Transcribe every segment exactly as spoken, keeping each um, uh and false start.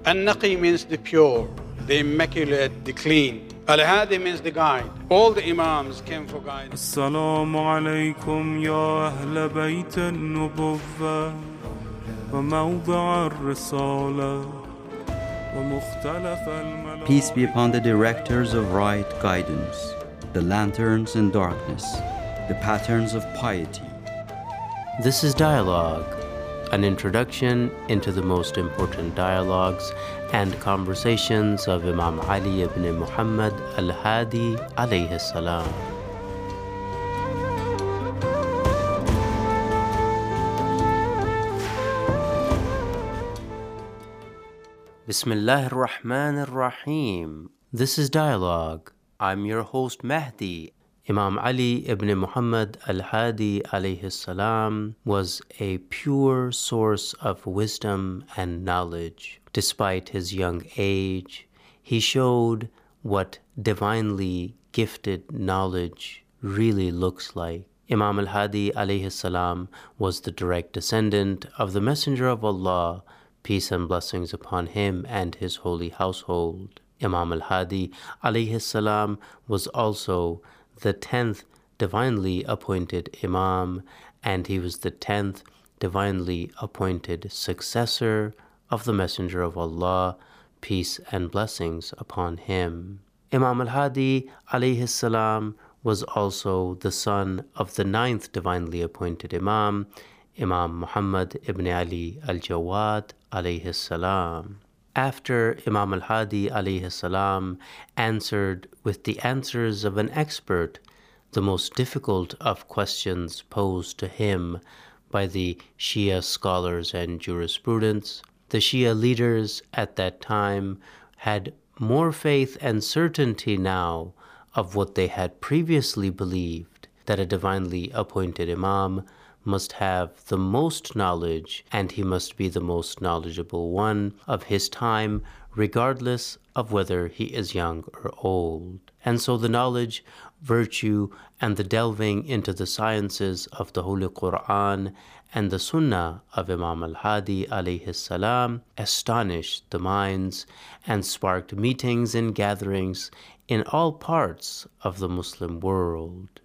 An-Naqi means the pure, the immaculate, the clean. Al-Hadi means the guide. All the Imams came for guidance. Assalamu alaikum ya ahl bayt an-nubuwwah wa mawdi' ar-risalah wa mukhtalaf al-malak. Peace be upon the directors of right guidance, the lanterns in darkness, the patterns of piety. This is Dialogue, an introduction into the most important dialogues and conversations of Imam Ali ibn Muhammad al-Hadi alayhi salam. Bismillah ar-Rahman ar-Rahim. This is Dialogue. I'm your host Mahdi. Imam Ali ibn Muhammad al-Hadi alayhi salam was a pure source of wisdom and knowledge. Despite his young age, he showed what divinely gifted knowledge really looks like. Imam al-Hadi alayhi salam was the direct descendant of the Messenger of Allah, peace and blessings upon him and his holy household. Imam al-Hadi alayhi salam was also the tenth divinely appointed Imam, and he was the tenth divinely appointed successor of the Messenger of Allah, peace and blessings upon him. Imam al-Hadi alayhi salam was also the son of the ninth divinely appointed Imam, Imam Muhammad ibn Ali al-Jawad alayhi salam. After Imam al-Hadi alayhi salam answered with the answers of an expert the most difficult of questions posed to him by the Shia scholars and jurisprudents, the Shia leaders at that time had more faith and certainty now of what they had previously believed, that a divinely appointed Imam must have the most knowledge, and he must be the most knowledgeable one of his time, regardless of whether he is young or old. And so the knowledge, virtue, and the delving into the sciences of the Holy Quran and the Sunnah of Imam al-Hadi alayhi salam astonished the minds and sparked meetings and gatherings in all parts of the Muslim world.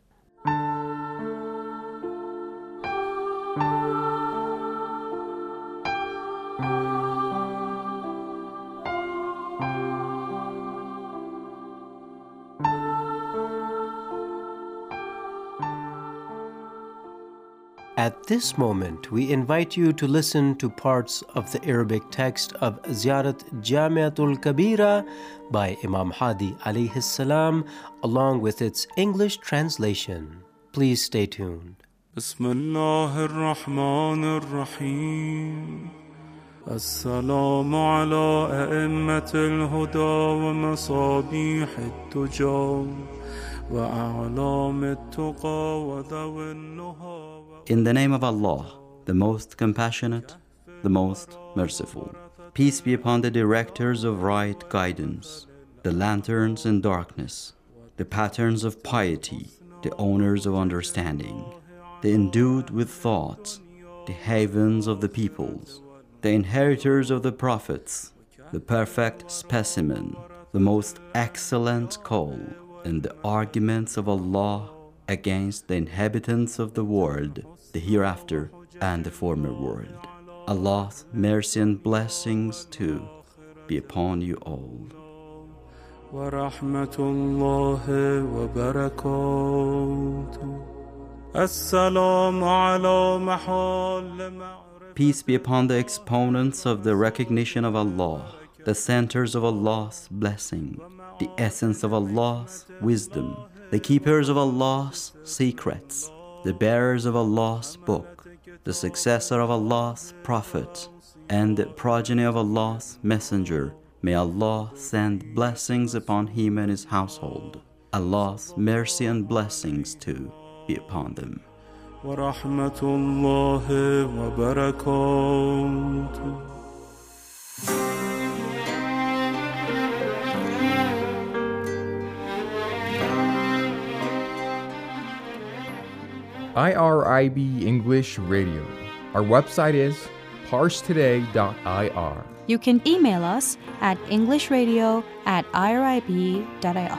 At this moment, we invite you to listen to parts of the Arabic text of Ziyarat Jamiatul Kabira by Imam Hadi alayhi salam, along with its English translation. Please stay tuned. Bismillah ar-Rahman ar-Rahim. Assalamu ala a'immatil huda wa masabihit tuja wa a'lamit tuqa wa dhawin nuha. In the name of Allah, the most compassionate, the most merciful. Peace be upon the directors of right guidance, the lanterns in darkness, the patterns of piety, the owners of understanding, the endued with thoughts, the havens of the peoples, the inheritors of the prophets, the perfect specimen, the most excellent call, and the arguments of Allah against the inhabitants of the world, the hereafter and the former world. Allah's mercy and blessings too be upon you all. Wa rahmatullahi wa barakatuh. Assalamu ala mahal. Peace be upon the exponents of the recognition of Allah, the centers of Allah's blessing, the essence of Allah's wisdom, the keepers of Allah's secrets, the bearers of Allah's book, the successor of Allah's prophet, and the progeny of Allah's messenger. May Allah send blessings upon him and his household. Allah's mercy and blessings too be upon them. Wa rahmatullahi wa barakatuh. I R I B English Radio. Our website is parse today dot I R. You can email us at englishradio at irib dot ir.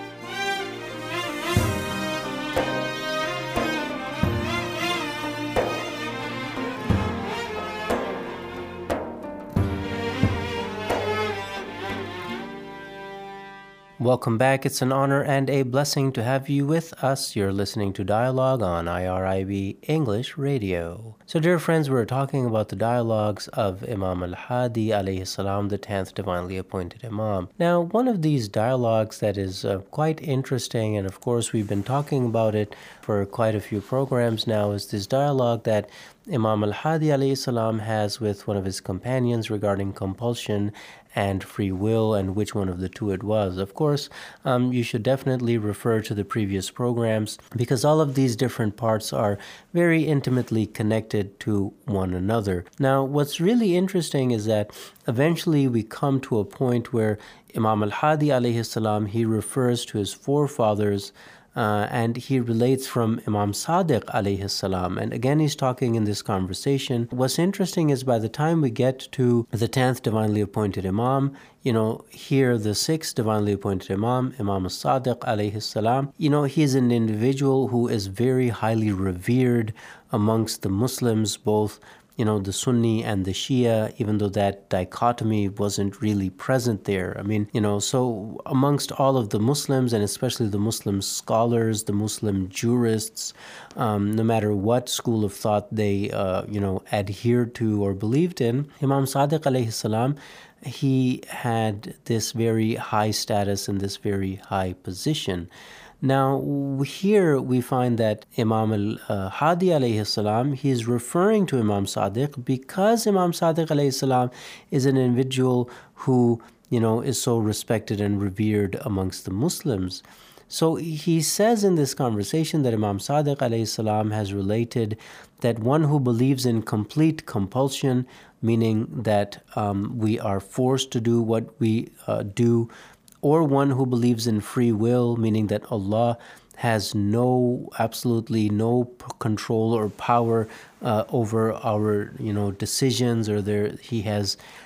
Welcome back. It's an honor and a blessing to have you with us. You're listening to Dialogue on I R I B English Radio. So, dear friends, we're talking about the dialogues of Imam al-Hadi alayhi salam, the tenth divinely appointed Imam. Now, one of these dialogues that is uh, quite interesting, and of course we've been talking about it for quite a few programs now, is this dialogue that Imam al-Hadi alayhi salam has with one of his companions regarding compulsion and free will, and which one of the two it was. Of course, um, you should definitely refer to the previous programs, because all of these different parts are very intimately connected to one another. Now, what's really interesting is that eventually we come to a point where Imam al-Hadi alayhi salam, he refers to his forefathers, Uh, and he relates from Imam Sadiq alayhi salam. And again, he's talking in this conversation. What's interesting is by the time we get to the tenth divinely appointed Imam, you know, here the sixth divinely appointed Imam, Imam Sadiq alayhi salam, you know, he is an individual who is very highly revered amongst the Muslims, both you know, the Sunni and the Shia, even though that dichotomy wasn't really present there. I mean, you know, so amongst all of the Muslims, and especially the Muslim scholars, the Muslim jurists, um, no matter what school of thought they, uh, you know, adhered to or believed in, Imam Sadiq alayhi salam, he had this very high status and this very high position. Now, here we find that Imam al-Hadi alayhi salam, he is referring to Imam Sadiq because Imam Sadiq alayhi salam is an individual who, you know, is so respected and revered amongst the Muslims. So he says in this conversation that Imam Sadiq alayhi salam has related that one who believes in complete compulsion, meaning that um, we are forced to do what we uh, do, or one who believes in free will, meaning that Allah has no, absolutely no control or power uh, over our, you know, decisions, or there he has,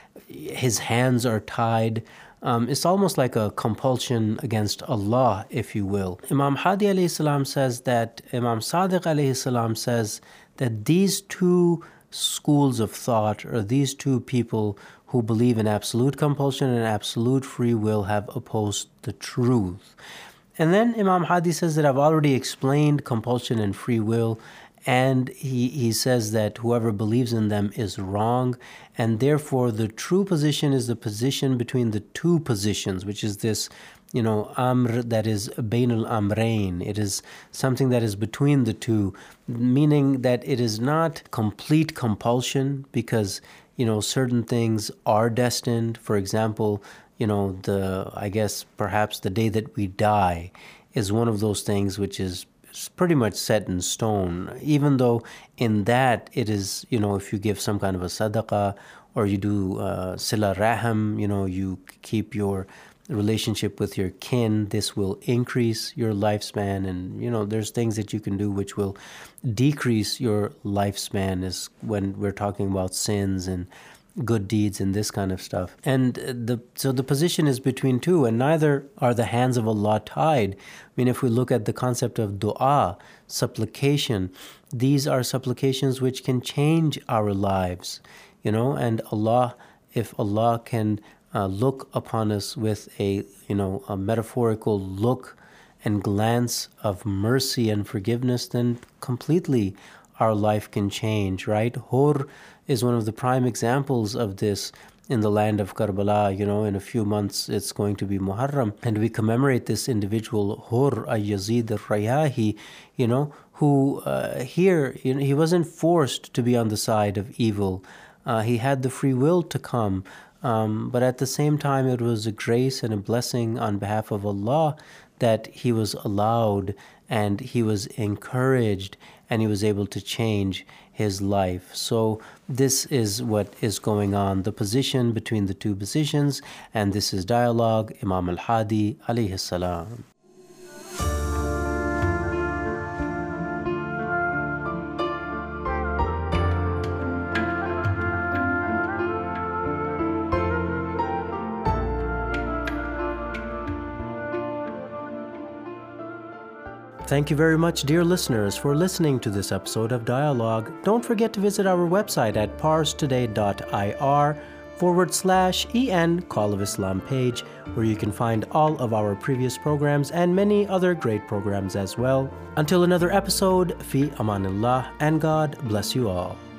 his hands are tied. Um, it's almost like a compulsion against Allah, if you will. Imam Hadi alayhi salam says that, Imam Sadiq alayhi salam says that these two schools of thought, or these two people who believe in absolute compulsion and absolute free will, have opposed the truth. And then Imam Hadi says that I've already explained compulsion and free will, and he, he says that whoever believes in them is wrong, and therefore the true position is the position between the two positions, which is this, you know, amr that is bain al-amrain. It is something that is between the two, meaning that it is not complete compulsion, because you know, certain things are destined. For example, you know, the, I guess perhaps the day that we die is one of those things which is pretty much set in stone, even though in that it is, you know, if you give some kind of a sadaqah, or you do uh, sila rahim, you know, you keep your relationship with your kin, this will increase your lifespan. And, you know, there's things that you can do which will decrease your lifespan, is when we're talking about sins and good deeds and this kind of stuff. And the so the position is between two, and neither are the hands of Allah tied. I mean, if we look at the concept of dua, supplication, these are supplications which can change our lives, you know, and Allah, if Allah can Uh, look upon us with a, you know, a metaphorical look and glance of mercy and forgiveness, then completely our life can change, right? Hur is one of the prime examples of this in the land of Karbala. You know, in a few months it's going to be Muharram, and we commemorate this individual, Hur al-Yazid al-Rayahi, you know, who uh, here, you know, he wasn't forced to be on the side of evil. Uh, he had the free will to come. Um, but at the same time, it was a grace and a blessing on behalf of Allah that he was allowed, and he was encouraged, and he was able to change his life. So this is what is going on, the position between the two positions, and this is Dialogue, Imam al-Hadi alayhi salam. Thank you very much, dear listeners, for listening to this episode of Dialogue. Don't forget to visit our website at parstoday.ir forward slash en Call of Islam page, where you can find all of our previous programs and many other great programs as well. Until another episode, fi amanillah, and God bless you all.